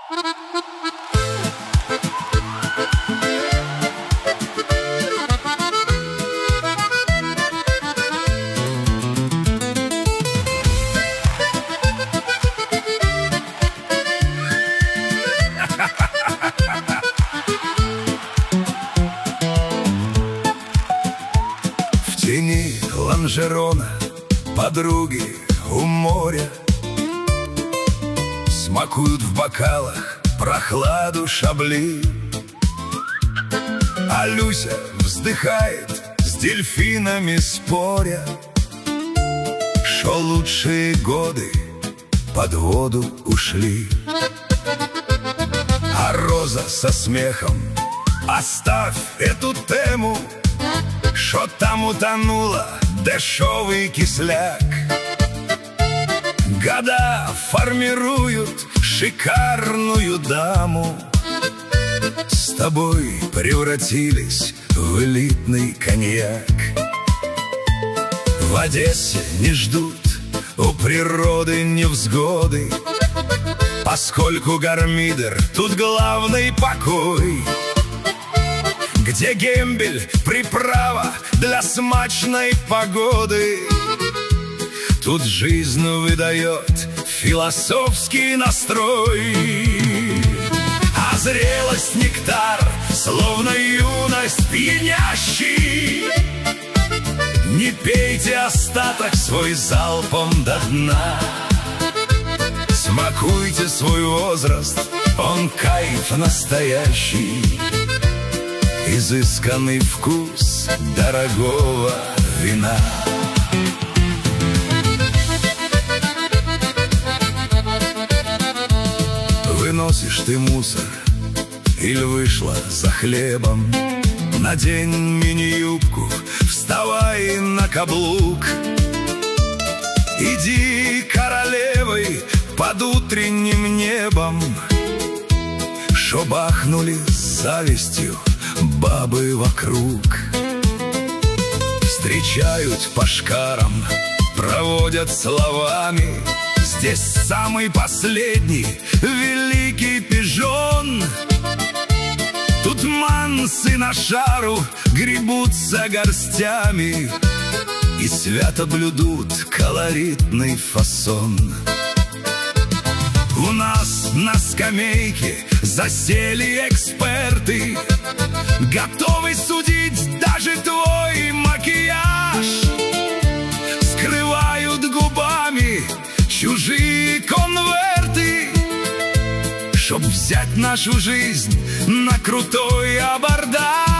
В тени лонжерона подруги у моря смакуют в бокалах прохладу шабли, а Люся вздыхает с дельфинами споря, шо лучшие годы под воду ушли. А Роза со смехом: оставь эту тему, шо там утонула дешевый кисляк. Года формируют шикарную даму, с тобой превратились в элитный коньяк. В Одессе не ждут у природы невзгоды, поскольку гармидер тут главный покой, где гембель — приправа для смачной погоды. Тут жизнь выдает философский настрой, а зрелость — нектар, словно юность пьянящий. Не пейте остаток свой залпом до дна, смакуйте свой возраст, он кайф настоящий, изысканный вкус дорогого вина. Выносишь ты мусор или вышла за хлебом, надень мини-юбку, вставай на каблук. Иди королевой под утренним небом, шо бахнули с завистью бабы вокруг. Встречают по шкарам, проводят словами: здесь самый последний великий пижон. Тут мансы на шару гребутся горстями и свято блюдут колоритный фасон. У нас на скамейке засели эксперты, готовы судить даже твой макияж. Скрывают губами чужие конверты, чтоб взять нашу жизнь на крутой абордаж.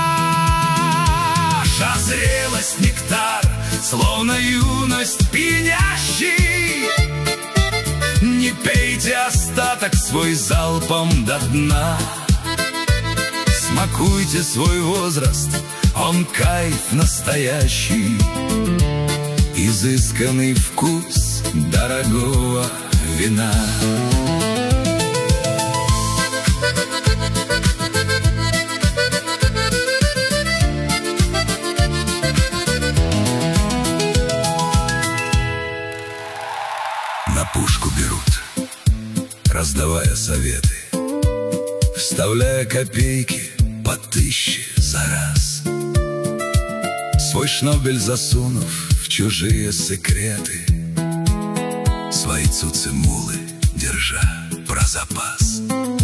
А зрелость — нектар, словно юность пьянящий. Не пейте остаток свой залпом до дна, смакуйте свой возраст, он кайф настоящий, изысканный вкус дорогого вина. На пушку берут, раздавая советы, вставляя копейки по 1000 за раз. Свой шнобель засунув в чужие секреты, свои цуцемулы держа про запас.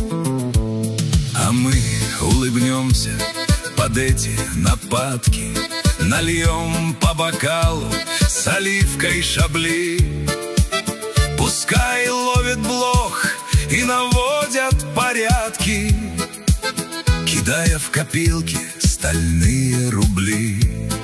А мы улыбнемся под эти нападки, нальем по бокалу с оливкой шабли. Пускай ловит блох и наводят порядки, кидая в копилки стальные рубли.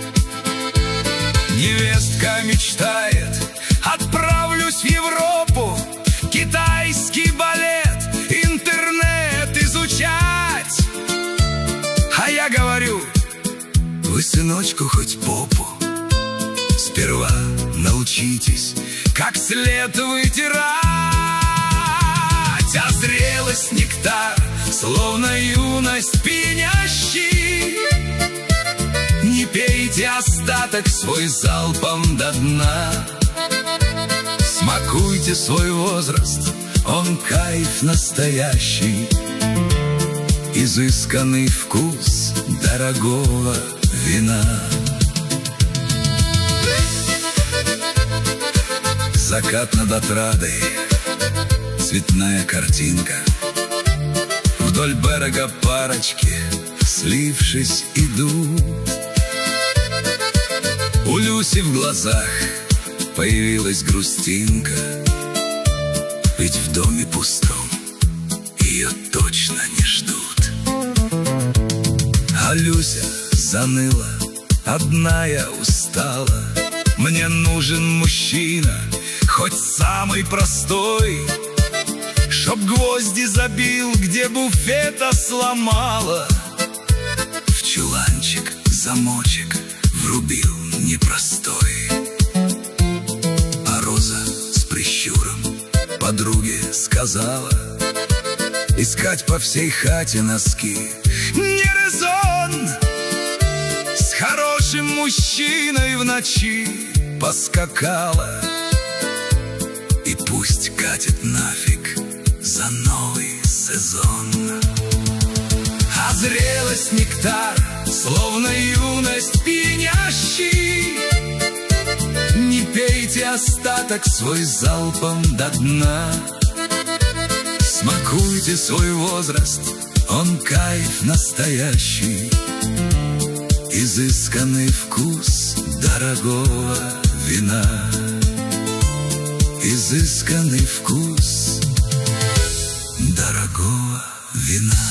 Невестка мечтает: отправлюсь в Европу, китайский балет, интернет изучать. А я говорю: вы, сыночку, хоть попу сперва научитесь как след вытирать. А зрелость — нектар, словно юность пьянящий. Не пейте остаток свой залпом до дна, смакуйте свой возраст, он кайф настоящий, изысканный вкус дорогого вина. Закат над отрадой, цветная картинка. Вдоль берега парочки, слившись, идут. У Люси в глазах появилась грустинка, ведь в доме пустом ее точно не ждут. А Люся заныла, одна я устала. Мне нужен мужчина, хоть самый простой, чтоб гвозди забил, где буфета сломала, в чуланчик замочек врубил непростой. А Роза с прищуром подруге сказала: искать по всей хате носки не резон. С хорошим мужчиной в ночи поскакала, и пусть катит нафиг за новый сезон. А зрелость нектар, словно юность пьянящий. Не пейте остаток свой залпом до дна. Смакуйте свой возраст, он кайф настоящий, изысканный вкус дорогого вина. Изысканный вкус дорогого вина.